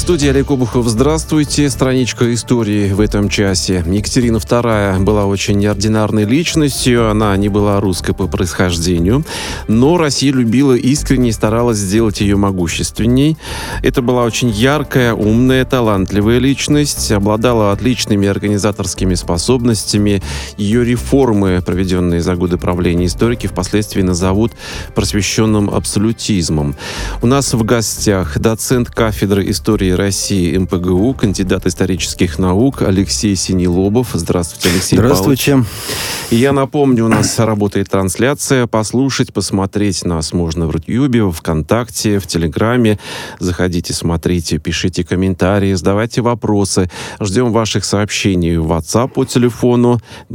студии Олег Обухов. Здравствуйте. Страничка истории в этом часе. Екатерина II была очень неординарной личностью. Она не была русской по происхождению, но Россия любила искренне и старалась сделать ее могущественней. Это была очень яркая, умная, талантливая личность, обладала отличными организаторскими способностями. Ее реформы, проведенные за годы правления, историки впоследствии назовут просвещенным абсолютизмом. У нас в гостях доцент кафедры истории России МПГУ, кандидат исторических наук Алексей Синелобов. Здравствуйте, Алексей Павлович. Здравствуйте. И я напомню, у нас работает трансляция. Послушать, посмотреть нас можно в Ютьюбе, ВКонтакте, в Телеграме. Заходите, смотрите, пишите комментарии, задавайте вопросы. Ждем ваших сообщений в WhatsApp по телефону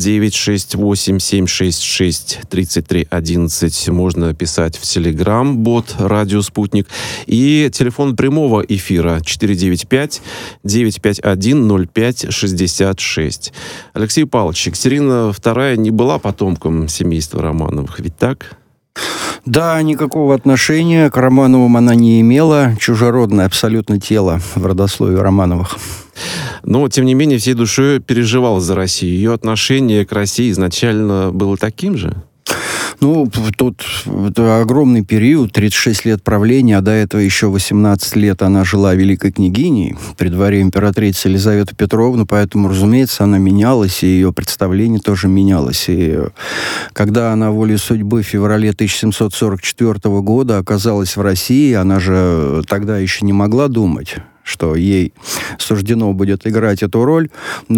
968-766-3311. Можно писать в Телеграм, бот «Радио Спутник». И телефон прямого эфира 495-951-05-66. Алексей Павлович, Екатерина II не была потомком семейства Романовых, ведь так? Да, никакого отношения к Романовым она не имела. Чужеродное абсолютно тело в родословии Романовых. Но, тем не менее, всей душой переживала за Россию. Ее отношение к России изначально было таким же? Ну, тут огромный период, 36 лет правления, а до этого еще 18 лет она жила великой княгиней при дворе императрицы Елизаветы Петровны, поэтому, разумеется, она менялась, и ее представление тоже менялось. И когда она волей судьбы в феврале 1744 года оказалась в России, она же тогда еще не могла думать, что ей суждено будет играть эту роль,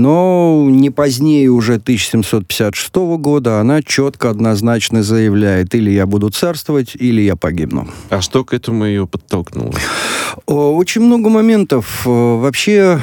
но не позднее уже 1756 года она четко, однозначно заявляет: или я буду царствовать, или я погибну. А что к этому ее подтолкнуло? Очень много моментов. Вообще,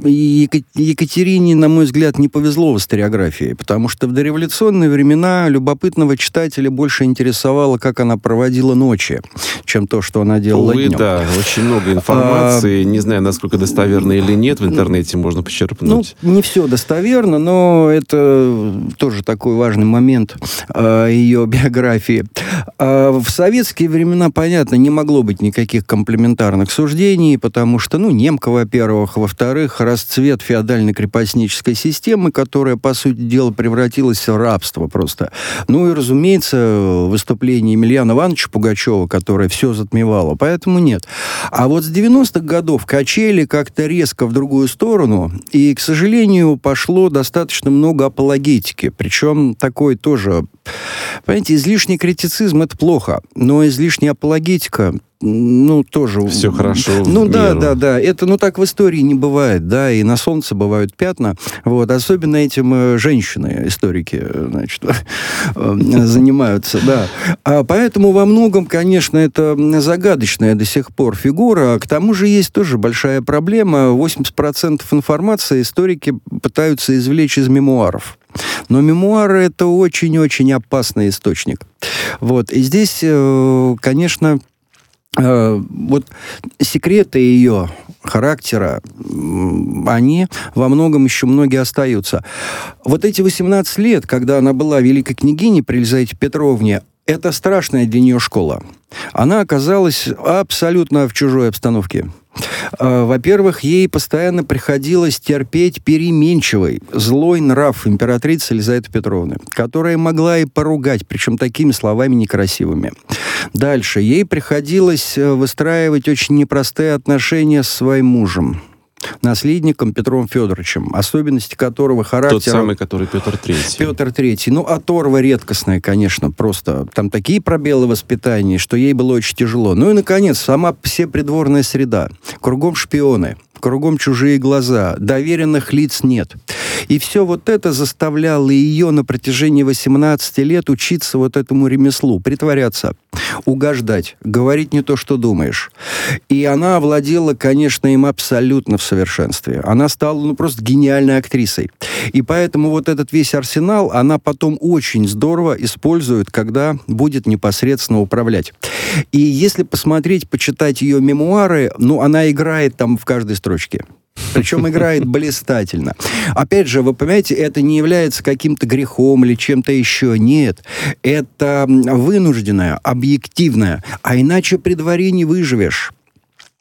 Екатерине, на мой взгляд, не повезло в историографии, потому что в дореволюционные времена любопытного читателя больше интересовало, как она проводила ночи, чем то, что она делала днем. Да, очень много информации, не знаю, насколько достоверно или нет, в интернете можно почерпнуть. Ну, не все достоверно, но это тоже такой важный момент ее биографии. В советские времена, понятно, не могло быть никаких комплементарных суждений, потому что, немка, во-первых, во-вторых, расцвет феодально-крепостнической системы, которая, по сути дела, превратилась в рабство просто. Ну и, разумеется, выступление Емельяна Ивановича Пугачева, которое все затмевало, поэтому нет. А вот с 90-х годов качели как-то резко в другую сторону, и, к сожалению, пошло достаточно много апологетики, причем такой тоже, понимаете, излишний критицизм — это плохо, но излишняя апологетика, тоже... Все хорошо. Да. Это, так в истории не бывает, да, и на солнце бывают пятна. Вот, особенно этим женщины, историки, занимаются, да. Поэтому во многом, конечно, это загадочная до сих пор фигура. К тому же есть тоже большая проблема. 80% информации историки пытаются извлечь из мемуаров. Но мемуары — это очень-очень опасный источник. Вот, и здесь, конечно... Вот секреты ее характера, они во многом еще многие остаются. Вот эти 18 лет, когда она была великой княгиней при Елизавете Петровне, это страшная для нее школа. Она оказалась абсолютно в чужой обстановке. Во-первых, ей постоянно приходилось терпеть переменчивый, злой нрав императрицы Елизаветы Петровны, которая могла и поругать, причем такими словами некрасивыми. Дальше. Ей приходилось выстраивать очень непростые отношения с своим мужем, наследником Петром Федоровичем, особенности которого характера... Тот самый, который Петр III. Петр III. Оторва редкостная, конечно, просто. Там такие пробелы воспитания, что ей было очень тяжело. Ну и, наконец, сама всепридворная среда. Кругом шпионы, кругом чужие глаза, доверенных лиц нет. И все вот это заставляло ее на протяжении 18 лет учиться вот этому ремеслу, притворяться, угождать, говорить не то, что думаешь. И она овладела, конечно, им абсолютно в совершенстве. Она стала, просто гениальной актрисой. И поэтому вот этот весь арсенал она потом очень здорово использует, когда будет непосредственно управлять. И если посмотреть, почитать ее мемуары, она играет там в каждой строчке. Причем играет блистательно. Опять же, вы понимаете, это не является каким-то грехом или чем-то еще. Нет. Это вынужденное, объективное. А иначе при дворе не выживешь.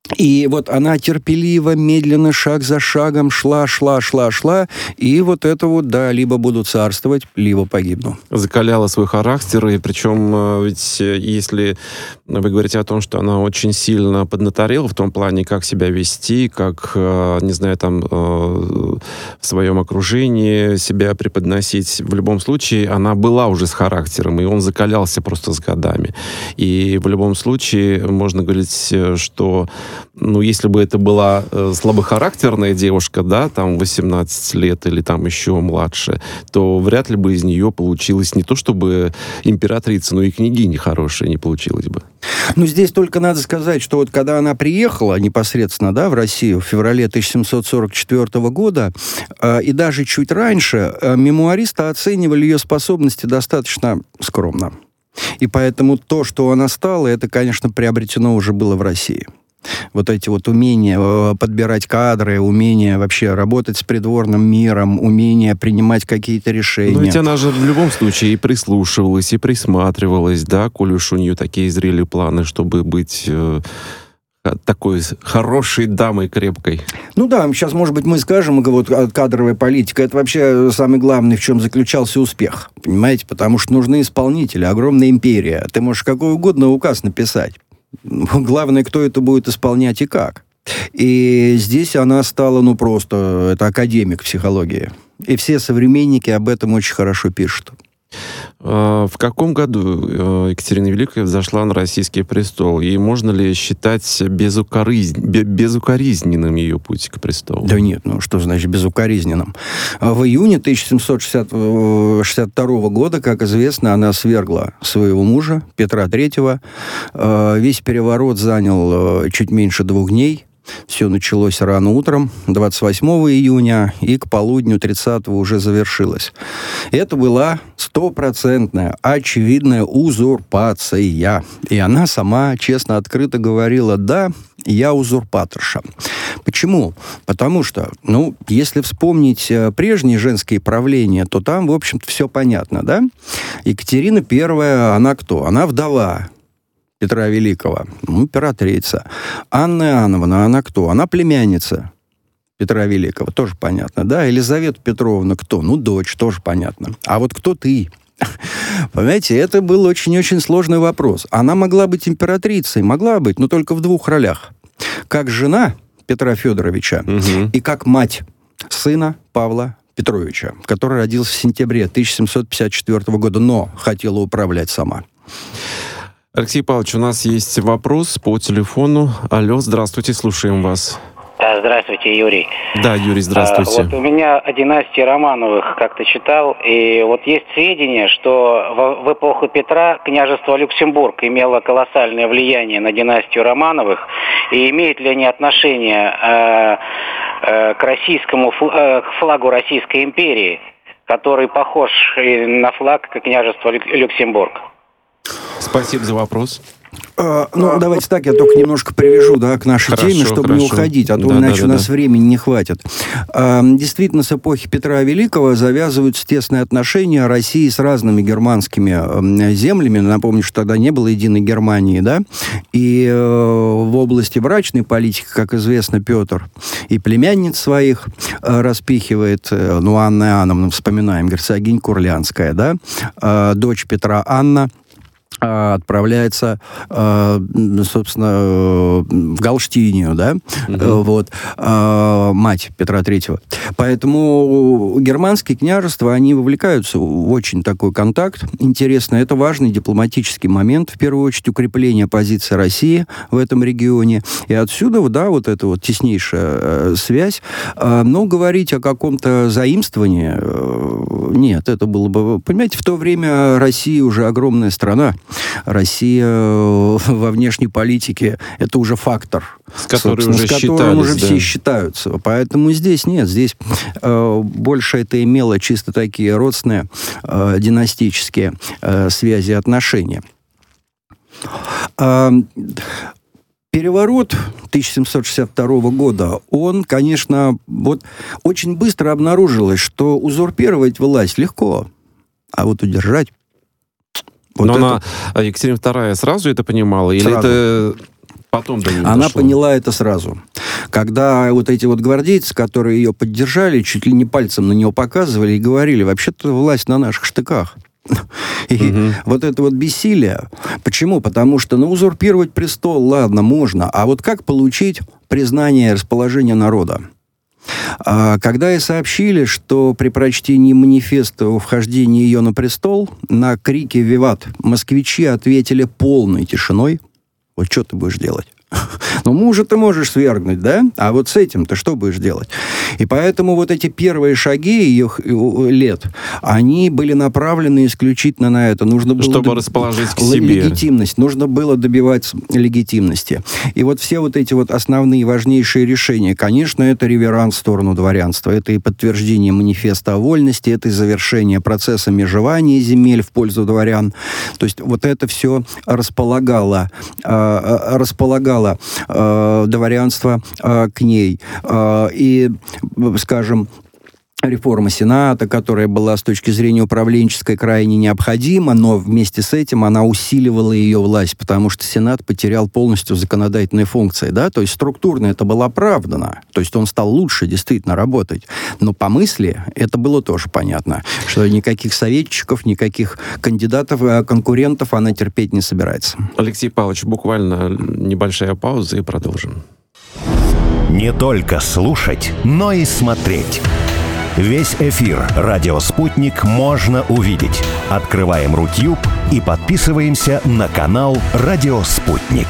И вот она терпеливо, медленно, шаг за шагом шла, и вот это вот, да, либо буду царствовать, либо погибну. Закаляла свой характер, и причем ведь если вы говорите о том, что она очень сильно поднаторела в том плане, как себя вести, как, не знаю, там, в своем окружении себя преподносить, в любом случае она была уже с характером, и он закалялся просто с годами. И в любом случае можно говорить, что если бы это была слабохарактерная девушка, да, там 18 лет или там еще младше, то вряд ли бы из нее получилось не то чтобы императрица, но и княгиня хорошая не получилось бы. Здесь только надо сказать, что вот когда она приехала непосредственно, да, в Россию в феврале 1744 года, и даже чуть раньше, мемуаристы оценивали ее способности достаточно скромно. И поэтому то, что она стала, это, конечно, приобретено уже было в России. Вот эти вот умения подбирать кадры, умения вообще работать с придворным миром, умения принимать какие-то решения. Но ведь она же в любом случае и прислушивалась, и присматривалась, да, коль уж у нее такие зрели планы, чтобы быть такой хорошей дамой крепкой. Сейчас, может быть, мы скажем, вот кадровая политика, это вообще самый главный, в чем заключался успех, понимаете? Потому что нужны исполнители, огромная империя. Ты можешь какой угодно указ написать. Главное, кто это будет исполнять и как. И здесь она стала, просто, это академик психологии. И все современники об этом очень хорошо пишут. В каком году Екатерина Великая взошла на российский престол? И можно ли считать безукоризненным ее путь к престолу? Да нет, что значит безукоризненным? В июне 1762 года, как известно, она свергла своего мужа, Петра III. Весь переворот занял чуть меньше 2 дней. Все началось рано утром, 28 июня, и к полудню 30-го уже завершилось. Это была стопроцентная, очевидная узурпация. И она сама честно, открыто говорила: да, я узурпаторша. Почему? Потому что, если вспомнить прежние женские правления, то там, в общем-то, все понятно, да? Екатерина I, она кто? Она вдова Петра Великого, императрица. Анна Иоанновна, она кто? Она племянница Петра Великого, тоже понятно, да? Елизавета Петровна кто? Дочь, тоже понятно. А вот кто ты? Понимаете, это был очень-очень сложный вопрос. Она могла быть императрицей, могла быть, но только в 2 ролях. Как жена Петра Федоровича и как мать сына Павла Петровича, который родился в сентябре 1754 года, но хотела управлять сама. Алексей Павлович, у нас есть вопрос по телефону. Алло, здравствуйте, слушаем вас. Здравствуйте, Юрий. Да, Юрий, здравствуйте. Вот у меня о династии Романовых как-то читал, и вот есть сведения, что в эпоху Петра княжество Люксембург имело колоссальное влияние на династию Романовых, и имеют ли они отношение к российскому к флагу Российской империи, который похож на флаг княжества Люксембург? Спасибо за вопрос. Давайте так, я только немножко привяжу, к нашей теме, чтобы не уходить, а то иначе у нас времени не хватит. Действительно, с эпохи Петра Великого завязываются тесные отношения России с разными германскими землями. Напомню, что тогда не было единой Германии, да? И в области брачной политики, как известно, Петр и племянниц своих распихивает, Анна Иоанновна, вспоминаем, герцогиня Курлянская, да? Дочь Петра Анна отправляется, собственно, в Галштинию, да, мать Петра III. Поэтому германские княжества, они вовлекаются в очень такой контакт. Интересно, это важный дипломатический момент, в первую очередь, укрепление позиции России в этом регионе. И отсюда, вот эта вот теснейшая связь. Но говорить о каком-то заимствовании, нет, это было бы... Понимаете, в то время Россия уже огромная страна. Россия во внешней политике — это уже фактор, с которым уже все считаются. Поэтому здесь нет. Здесь больше это имело чисто такие родственные, династические связи и отношения. Переворот 1762 года, он, конечно, очень быстро обнаружилось, что узурпировать власть легко, а вот удержать... Но Екатерина II сразу это понимала? Или сразу. это... Потом до нее Она дошло. поняла это сразу. Когда вот эти вот гвардейцы, которые ее поддержали, чуть ли не пальцем на нее показывали и говорили, вообще-то власть на наших штыках. И вот это вот бессилие. Почему? Потому что, узурпировать престол, ладно, можно. А вот как получить признание и расположение народа? Когда ей сообщили, что при прочтении манифеста о вхождении ее на престол, на крики «Виват» москвичи ответили полной тишиной. Вот что ты будешь делать? Мужа ты можешь свергнуть, да? А вот с этим ты что будешь делать? И поэтому вот эти первые шаги ее лет, они были направлены исключительно на это. Нужно было чтобы расположить к себе. Легитимность. Нужно было добивать легитимности. И вот все вот эти вот основные важнейшие решения, конечно, это реверанс в сторону дворянства. Это и подтверждение манифеста о вольности, это и завершение процесса межевания земель в пользу дворян. То есть вот это все располагало дворянство к ней. И, скажем, реформа Сената, которая была с точки зрения управленческой крайне необходима, но вместе с этим она усиливала ее власть, потому что Сенат потерял полностью законодательные функции, да, то есть структурно это было оправдано, то есть он стал лучше действительно работать, но по мысли это было тоже понятно, что никаких советчиков, никаких кандидатов, конкурентов она терпеть не собирается. Алексей Павлович, буквально небольшая пауза и продолжим. Не только слушать, но и смотреть. Весь эфир «Радио Спутник» можно увидеть. Открываем Рутьюб и подписываемся на канал «Радио Спутник».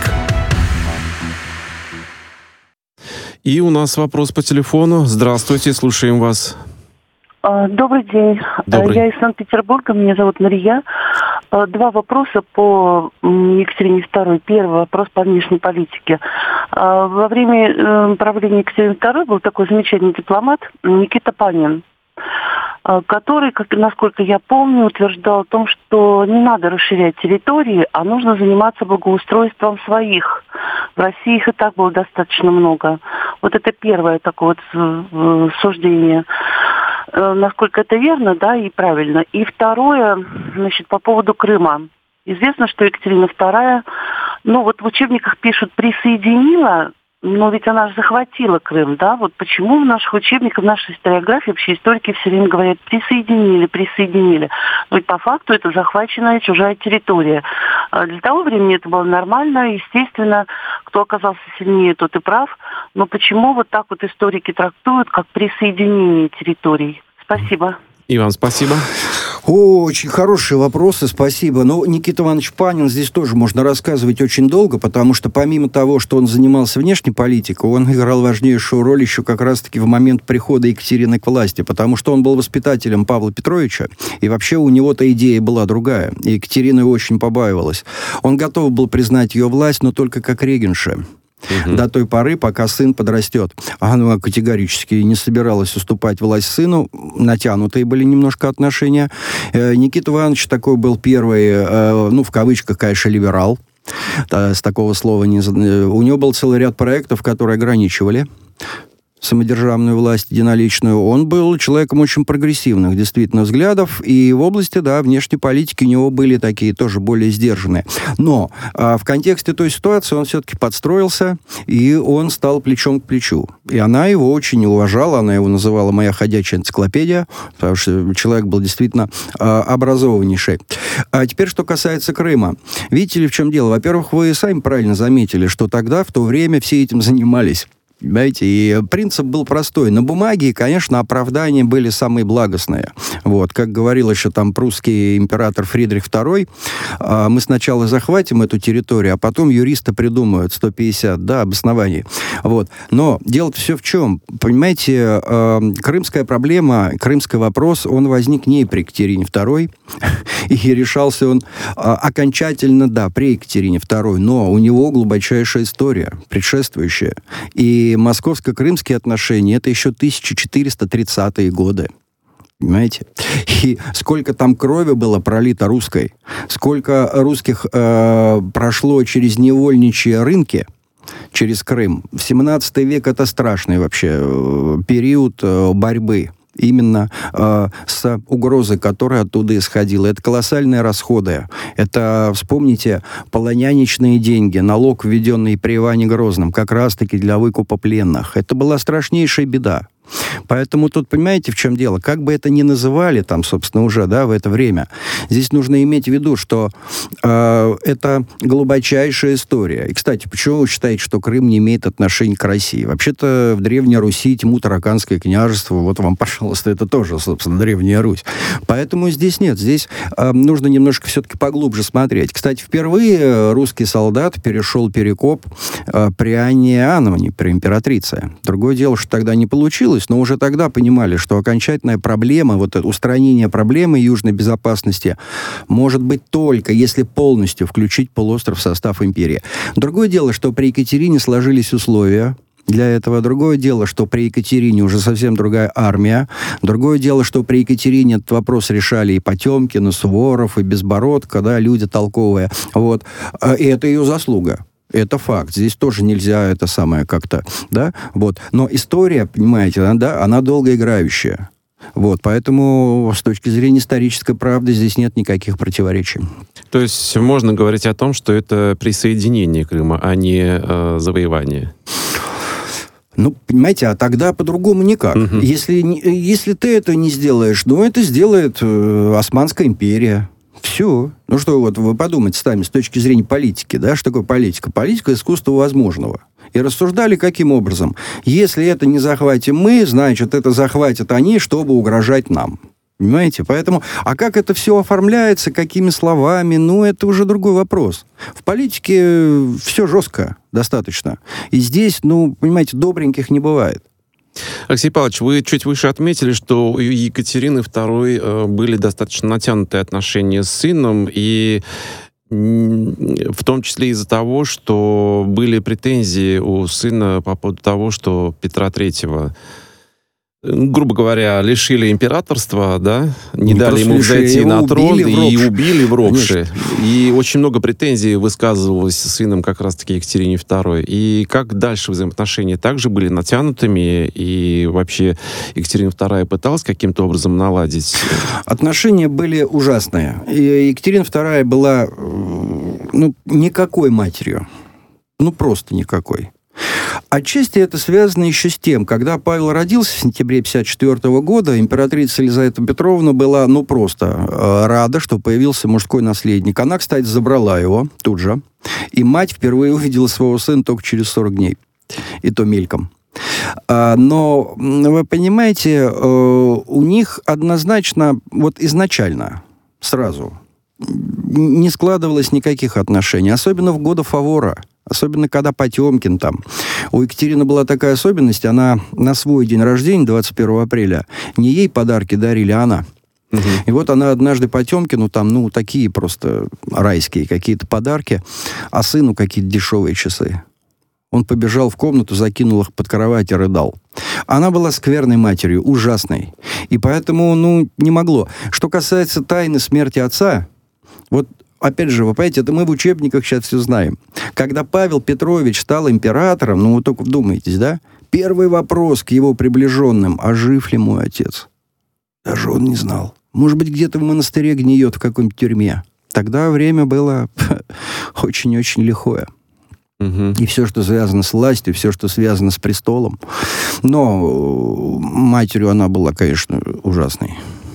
И у нас вопрос по телефону. Здравствуйте, слушаем вас. Добрый день. Добрый. Я из Санкт-Петербурга, меня зовут Мария. Два вопроса по Екатерине II. Первый вопрос по внешней политике. Во время правления Екатерины II был такой замечательный дипломат Никита Панин, который, насколько я помню, утверждал о том, что не надо расширять территории, а нужно заниматься благоустройством своих. В России их и так было достаточно много. Вот это первое такое вот суждение. Насколько это верно, да, и правильно. И второе, по поводу Крыма. Известно, что Екатерина II, в учебниках пишут «присоединила», но ведь она же захватила Крым, да? Вот почему в наших учебниках, в нашей историографии вообще историки все время говорят «присоединили». Но ведь по факту это захваченная чужая территория. Для того времени это было нормально, естественно, кто оказался сильнее, тот и прав. Но почему вот так вот историки трактуют, как присоединение территорий? Спасибо. И вам спасибо. Очень хорошие вопросы, спасибо. Но Никита Иванович Панин, здесь тоже можно рассказывать очень долго, потому что помимо того, что он занимался внешней политикой, он играл важнейшую роль еще как раз-таки в момент прихода Екатерины к власти, потому что он был воспитателем Павла Петровича, и вообще у него-то идея была другая. И Екатерина его очень побаивалась. Он готов был признать ее власть, но только как регенша. До той поры, пока сын подрастет. Она категорически не собиралась уступать власть сыну. Натянутые были немножко отношения. Никита Иванович такой был первый, в кавычках, конечно, либерал. С такого слова не... У него был целый ряд проектов, которые ограничивали самодержавную власть единоличную. Он был человеком очень прогрессивных, действительно, взглядов, и в области, внешней политики у него были такие тоже более сдержанные. Но в контексте той ситуации он все-таки подстроился, и он стал плечом к плечу. И она его очень уважала, она его называла «моя ходячая энциклопедия», потому что человек был действительно образованнейший. А теперь, что касается Крыма. Видите ли, в чем дело? Во-первых, вы сами правильно заметили, что тогда, в то время, все этим занимались. Понимаете, и принцип был простой. На бумаге, конечно, оправдания были самые благостные. Вот, как говорил еще там прусский император Фридрих II, мы сначала захватим эту территорию, а потом юристы придумают 150, обоснований. Вот. Но дело-то все в чем? Понимаете, крымская проблема, крымский вопрос, он возник не при Екатерине II, и решался он окончательно, при Екатерине II, но у него глубочайшая история, предшествующая. И московско-крымские отношения, это еще 1430-е годы. Понимаете? И сколько там крови было пролито русской, сколько русских прошло через невольничьи рынки, через Крым. В 17 век это страшный вообще период борьбы. именно с угрозой, которая оттуда исходила. Это колоссальные расходы. Это, вспомните, полоняничные деньги, налог, введенный при Иване Грозном, как раз-таки для выкупа пленных. Это была страшнейшая беда. Поэтому тут, понимаете, в чем дело? Как бы это ни называли там, собственно, уже, да, в это время, здесь нужно иметь в виду, что это глубочайшая история. И, кстати, почему вы считаете, что Крым не имеет отношения к России? Вообще-то в Древней Руси тьму Тараканское княжество, вот вам, пожалуйста, это тоже, собственно, Древняя Русь. Поэтому здесь нет, здесь нужно немножко все-таки поглубже смотреть. Кстати, впервые русский солдат перешел перекоп при Анне Иоанновне, при императрице. Другое дело, что тогда не получилось, но уже тогда понимали, что окончательная проблема, вот это устранение проблемы южной безопасности может быть только, если полностью включить полуостров в состав империи. Другое дело, что при Екатерине сложились условия для этого. Другое дело, что при Екатерине уже совсем другая армия. Другое дело, что при Екатерине этот вопрос решали и Потемкин, и Суворов, и Безбородко, да, люди толковые. Вот. И это ее заслуга. Это факт. Здесь тоже нельзя это самое как-то, да, вот. Но история, понимаете, она долгоиграющая. Вот, поэтому с точки зрения исторической правды здесь нет никаких противоречий. То есть можно говорить о том, что это присоединение Крыма, а не завоевание? Ну, понимаете, а тогда по-другому никак. Угу. Если ты это не сделаешь, ну, это сделает Османская империя. Все. Ну что, вот вы подумайте сами с точки зрения политики, да, что такое политика? Политика — искусство возможного. И рассуждали каким образом? Если это не захватим мы, значит, это захватят они, чтобы угрожать нам. Понимаете? Поэтому, а как это все оформляется, какими словами, ну, это уже другой вопрос. В политике все жестко достаточно. И здесь, ну, понимаете, добреньких не бывает. Алексей Павлович, вы чуть выше отметили, что у Екатерины II были достаточно натянутые отношения с сыном, и в том числе из-за того, что были претензии у сына по поводу того, что Петра III, грубо говоря, лишили императорства, да, не дали ему взойти на трон и убили в Рокше. И очень много претензий высказывалось сыном как раз-таки Екатерине II. И как дальше взаимоотношения также были натянутыми, и вообще Екатерина II пыталась каким-то образом наладить? Отношения были ужасные. И Екатерина II была, ну, никакой матерью. Ну, просто никакой. Отчасти это связано еще с тем, когда Павел родился в сентябре 1954 года, императрица Елизавета Петровна была, ну, просто рада, что появился мужской наследник. Она, кстати, забрала его тут же. И мать впервые увидела своего сына только через 40 дней. И то мельком. Но, вы понимаете, у них однозначно, вот изначально, сразу, не складывалось никаких отношений. Особенно в годы фавора. Особенно, когда Потемкин там. У Екатерины была такая особенность, она на свой день рождения, 21 апреля, не ей подарки дарили, а она. Угу. И вот она однажды Потемкину там, ну, такие просто райские какие-то подарки, а сыну какие-то дешевые часы. Он побежал в комнату, закинул их под кровать и рыдал. Она была скверной матерью, ужасной. И поэтому, ну, не могло. Что касается тайны смерти отца, вот опять же, вы понимаете, это мы в учебниках сейчас все знаем. Когда Павел Петрович стал императором, ну, вы только вдумайтесь, да? Первый вопрос к его приближенным: а жив ли мой отец? Даже он не знал. Может быть, где-то в монастыре гниет в какой-нибудь тюрьме. Тогда время было очень-очень лихое. Угу. И все, что связано с властью, все, что связано с престолом. Но матерью она была, конечно, ужасной.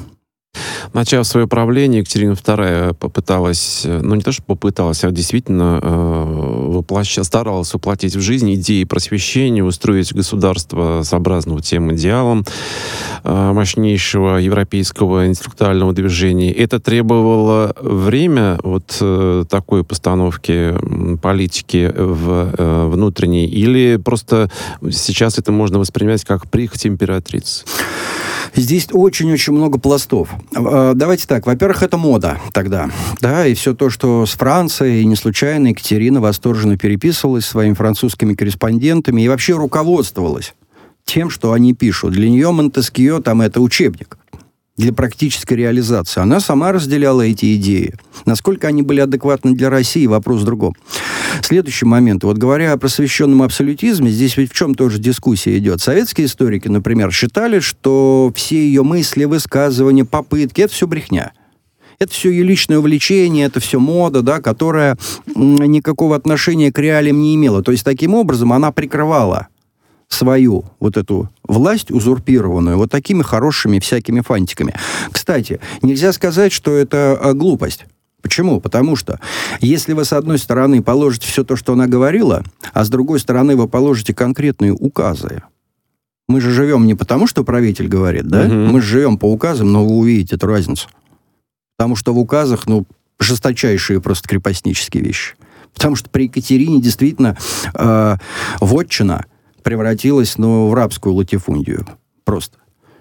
Начав свое правление, Екатерина II попыталась, ну не то что попыталась, а действительно старалась воплотить в жизнь идеи просвещения, устроить государство сообразно тем идеалам мощнейшего европейского интеллектуального движения. Это требовало время вот такой постановки политики внутренней, или просто сейчас это можно воспринимать как прихоть императрицы? Здесь очень-очень много пластов. Давайте так. Во-первых, это мода тогда. Да, и все то, что с Францией, и не случайно Екатерина восторженно переписывалась с своими французскими корреспондентами и вообще руководствовалась тем, что они пишут. Для нее Монтескье там это учебник. для практической реализации. Она сама разделяла эти идеи. Насколько они были адекватны для России, вопрос в другом. Следующий момент. Вот говоря о просвещенном абсолютизме, здесь ведь в чем тоже дискуссия идет. Советские историки, например, считали, что все ее мысли, высказывания, попытки — это все брехня. Это все ее личное увлечение, это все мода, да, которая никакого отношения к реалиям не имела. То есть, таким образом, она прикрывала свою вот эту власть узурпированную вот такими хорошими всякими фантиками. Кстати, нельзя сказать, что это глупость. Почему? Потому что если вы, с одной стороны, положите все то, что она говорила, а с другой стороны, вы положите конкретные указы. Мы же живем не потому, что правитель говорит, да? Мы же живем по указам, но вы увидите эту разницу. Потому что в указах, жесточайшие просто крепостнические вещи. Потому что при Екатерине действительно вотчина превратилась, в рабскую латифундию. Просто.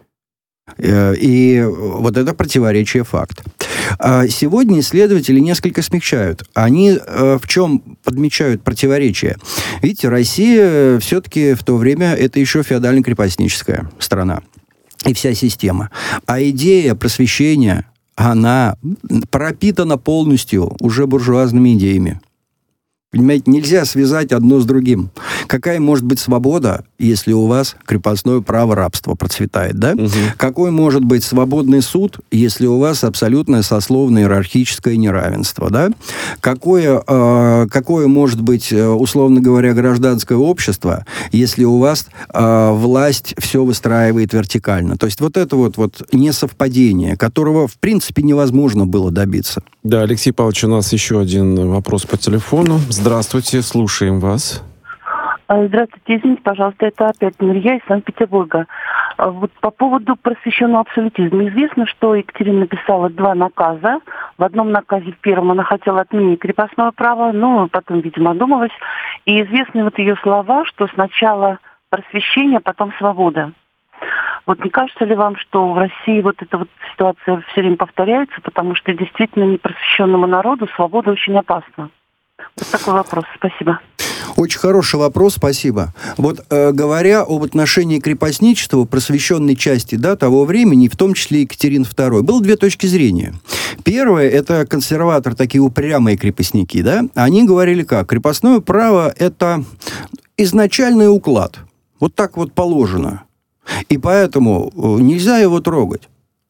И вот это противоречие факт. Сегодня исследователи несколько смягчают. Они в чем подмечают противоречие? Видите, Россия все-таки в то время это еще феодально-крепостническая страна. И вся система. А идея просвещения, она пропитана полностью уже буржуазными идеями. Понимаете, нельзя связать одно с другим. Какая может быть свобода, если у вас крепостное право рабства процветает, да? Какой может быть свободный суд, если у вас абсолютное сословное иерархическое неравенство, да? Какое может быть, условно говоря, гражданское общество, если у вас власть все выстраивает вертикально? То есть вот это вот несовпадение, которого, в принципе, невозможно было добиться. Да, Алексей Павлович, у нас еще один вопрос по телефону. Здравствуйте, слушаем вас. Здравствуйте, извините, пожалуйста, это опять Нурия из Санкт-Петербурга. Вот по поводу просвещенного абсолютизма. Известно, что Екатерина написала 2 наказа. В одном наказе, в первом, она хотела отменить крепостное право, но потом, видимо, одумалась. И известны вот ее слова, что сначала просвещение, потом свобода. Вот не кажется ли вам, что в России вот эта вот ситуация все время повторяется, потому что действительно непросвещенному народу свобода очень опасна? Вот такой вопрос. Спасибо. Очень хороший вопрос, спасибо. Вот говоря об отношении крепостничества просвещенной части того времени, в том числе Екатерины II, было 2 точки зрения. Первое, это консерваторы, такие упрямые крепостники, да? Они говорили как? Крепостное право – это изначальный уклад. Вот так вот положено. И поэтому нельзя его трогать.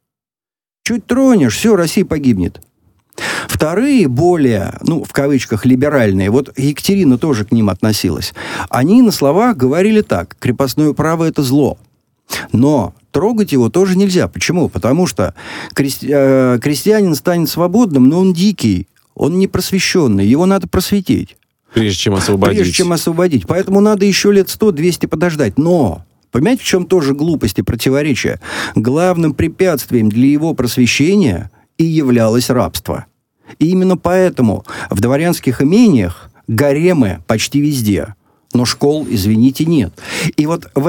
Чуть тронешь, все, Россия погибнет. Вторые, более, в кавычках, либеральные, вот Екатерина тоже к ним относилась, они на словах говорили так: крепостное право – это зло. Но трогать его тоже нельзя. Почему? Потому что крестьянин станет свободным, но он дикий, он не просвещенный, его надо просветить. Прежде чем освободить. Поэтому надо еще лет 100-200 подождать. Но... Понимаете, в чем тоже глупость и противоречие? Главным препятствием для его просвещения и являлось рабство. И именно поэтому в дворянских имениях гаремы почти везде, но школ, извините, нет. И вот в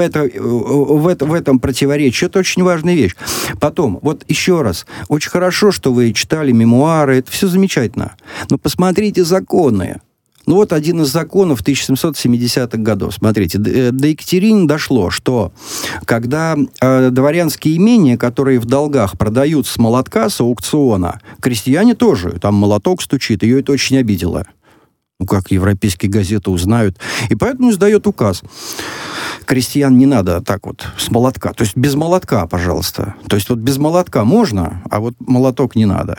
этом противоречии это очень важная вещь. Потом, вот еще раз, очень хорошо, что вы читали мемуары, это все замечательно. Но посмотрите законы. Вот один из законов 1770-х годов. Смотрите, до Екатерины дошло, что когда дворянские имения, которые в долгах продают с молотка, с аукциона, крестьяне тоже, там молоток стучит, ее это очень обидело. Как европейские газеты узнают. И поэтому издает указ. Крестьян не надо так вот с молотка. То есть без молотка, пожалуйста. То есть вот без молотка можно, а вот молоток не надо.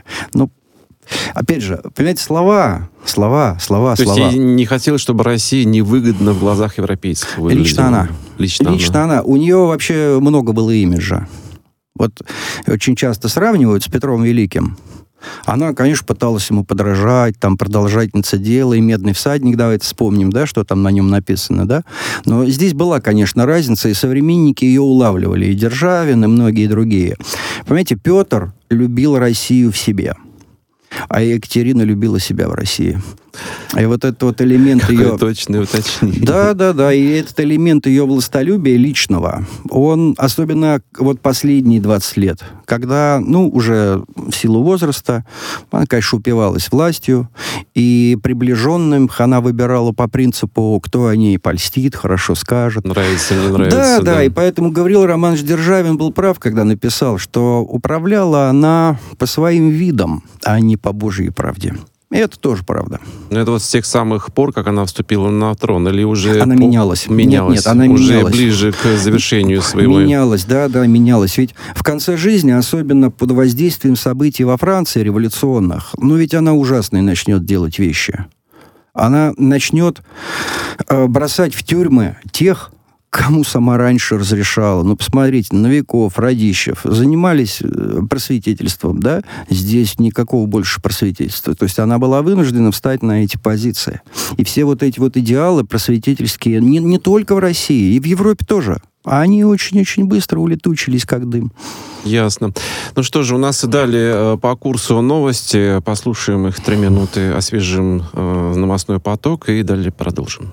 Опять же, понимаете, слова. То есть ей не хотелось, чтобы Россия невыгодна в глазах европейцев выглядела. Лично она. У нее вообще много было имиджа. Вот очень часто сравнивают с Петром Великим. Она, конечно, пыталась ему подражать, там, продолжательница дела, и «Медный всадник», давайте вспомним, да, что там на нем написано, да. Но здесь была, конечно, разница, и современники ее улавливали, и Державин, и многие другие. Понимаете, Петр любил Россию в себе. А Екатерина любила себя в России. И вот этот вот элемент ее... точное уточнение. Да, и этот элемент ее властолюбия личного, он особенно вот последние 20 лет, когда, уже в силу возраста, она, конечно, упивалась властью, и приближенным она выбирала по принципу, кто о ней польстит, хорошо скажет. Нравится, не нравится. Да, и поэтому Гавриил Романович Державин был прав, когда написал, что управляла она по своим видам, а не по Божьей правде. И это тоже правда. Это вот с тех самых пор, как она вступила на трон, или уже... Она менялась. Нет, она уже менялась. Ближе к завершению своего... Менялась, менялась. Ведь в конце жизни, особенно под воздействием событий во Франции революционных, ведь она ужасные начнет делать вещи. Она начнет бросать в тюрьмы тех, кому сама раньше разрешала. Посмотрите, Новиков, Радищев занимались просветительством, да? Здесь никакого больше просветительства. То есть она была вынуждена встать на эти позиции. И все вот эти вот идеалы просветительские, не только в России, и в Европе тоже, они очень-очень быстро улетучились, как дым. Ясно. Ну что же, у нас и далее по курсу новости. Послушаем их 3 минуты, освежим новостной поток и далее продолжим.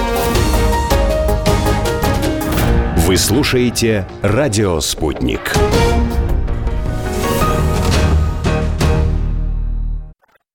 Вы слушаете «Радио Спутник».